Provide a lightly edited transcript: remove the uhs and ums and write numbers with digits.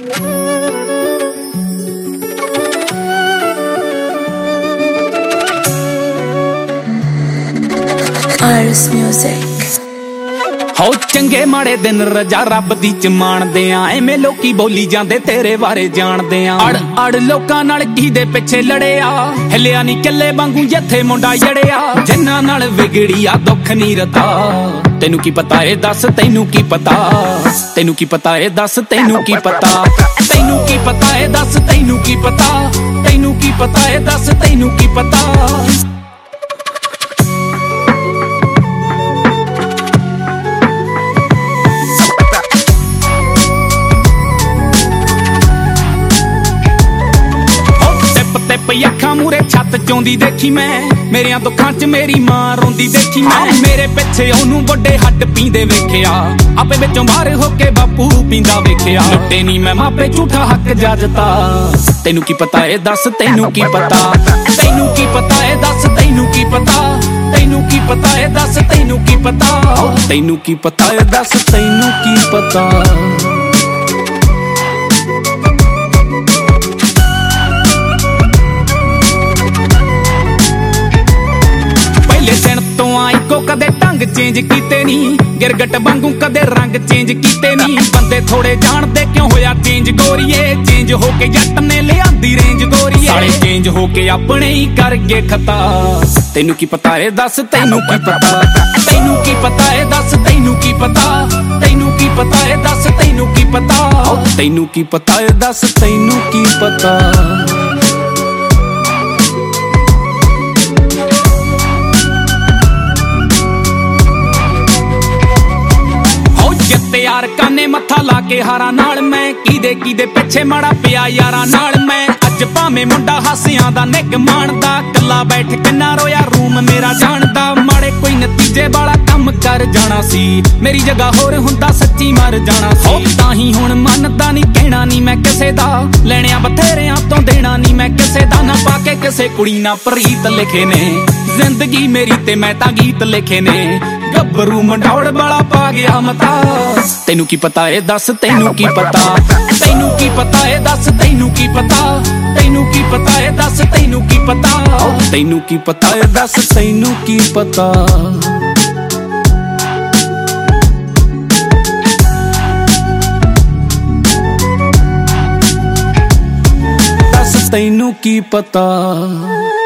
Iris Music। हो चंगे माड़े दिन रजा रब दी च माणदे आ, एवें लोकी बोली जांदे तेरे बारे जाणदे आ। अड़ अड़ लोकां नाल किहदे पिछे लड़िया, हिलिया नी कल्ले वांगू जिथे मुंडा जड़िया। जिन्हां नाल विगड़ी आ दुख नी रता, तैनू की पता है दस तैनू की पता, तैनू की पता है दस तैनू की पता, तैनू की पता है दस तैनू की पता, तैनू की पता है दस तैनू की पता। अखां मूरे छत चौंदी देखी मैं, मेरिया दुखां च मेरी मां रोंदी देखी मैं। मेरे पिछे ओनू वड्डे हड्ड पींदे वेखिया, आपे विचों बाहर होके बापू पींदा वेखिया। लुट्टे नी मैं मापे झूठा हक जाजता, तैनू की पता है दस तैनू की पता, तैनू की पता है दस तैनू की पता, तैनू की पता है दस तैनू की पता, तैनू की पता है दस तैनू की पता। कदे ढंग चेंज कीते नी, गिरगट वांगू कदे रंग चेंज कीते नी। बंदे थोड़े जानदे क्यों होया चेंज गोरीए, चेंज होके जट ने लियांदी रेंज गोरीए। साले चेंज होके अपने ही कर गए खता, तैनू की पता है दस तैनू की पता, तैनू की पता है दस तैनू की पता, तैनू की पता है दस तैनू की पता, तैनू की पता है दस तैनू की पता। यार काने मत्था ला के हारा नाल मैं, कीदे कीदे पिछे माड़ा पिया यारा नाल मैं। अज भावें मुंडा हासियां दा निग माणदा, कल्ला बैठ किन्ना रोया रूम मेरा जानदा। माड़े कोई नतीजे वाला कम कर जाना सी, मेरी जगह होर हुंदा सच्ची मर जाना सी। ताही हुण मनदा नी कहना नी मैं किसे दा, लेणिया बथेरियां तो देना नी मैं किसे दा। ना पाके किसे कुड़ी ना प्रीत लिखे ने, जिंदगी मेरी ते मैं तां गीत लिखे ने। गब्बरू मंडौड़ वाला पा गया मता, तैनू की पता है दस तैनू की पता, तैनू की पता है दस तैनू की पता, तैनू की पता है दस तैनू की पता, तैनू की पता है दस तैनू की पता। दस तैनू की पता।